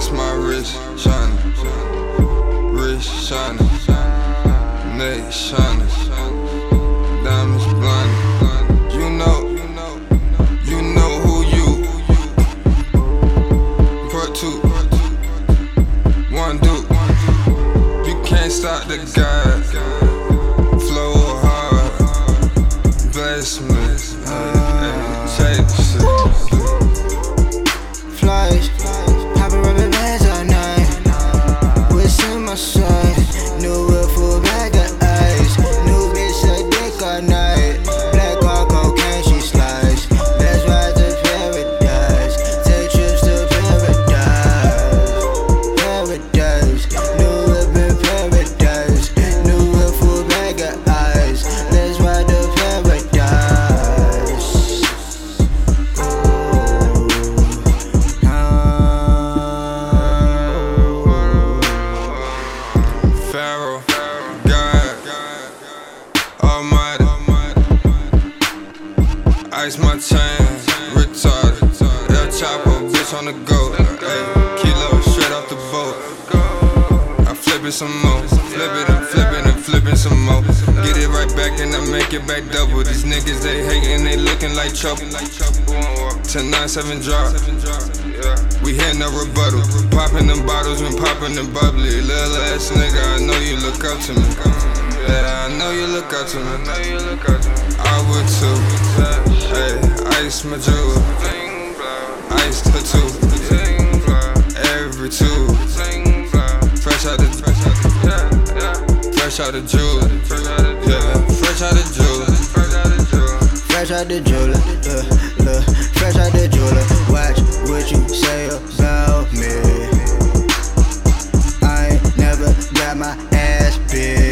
Ice my wrist, shining, wrist shining, neck shining, diamonds blinding. You know who you. Part 2, one dude. You can't stop the God. Flow hard, bless me. Chase Flies, poppin' rubber bands all night. What's in my sight? New whip full bag of ice. New bitch suck dick all night. Black on cocaine, she slice. Let's ride to paradise. Take trips to paradise. Paradise. New whip in paradise. New whip full bag of ice. Let's ride to paradise. Pharaoh, God, Almighty. Ice my chain, retarded. El Chapo, bitch on the go. Ay, kilo, straight off the boat. I flip it some more, flip it and flip it and flip it some more. Get it right back and I make it back double. These niggas they hating, they looking like trouble. 10-9-7 drop. We hitting a rebuttal, popping them bottles and popping them bubbly. Little ass nigga, I know you look up to me. Yeah, I know you look up to me. I would too. Hey, ice my jewel, ice tattoo, every two. Fresh out the jewel, yeah, fresh out the jewel. Fresh out the jeweler, look, fresh out the jeweler. Watch what you say about me. I ain't never got my ass big.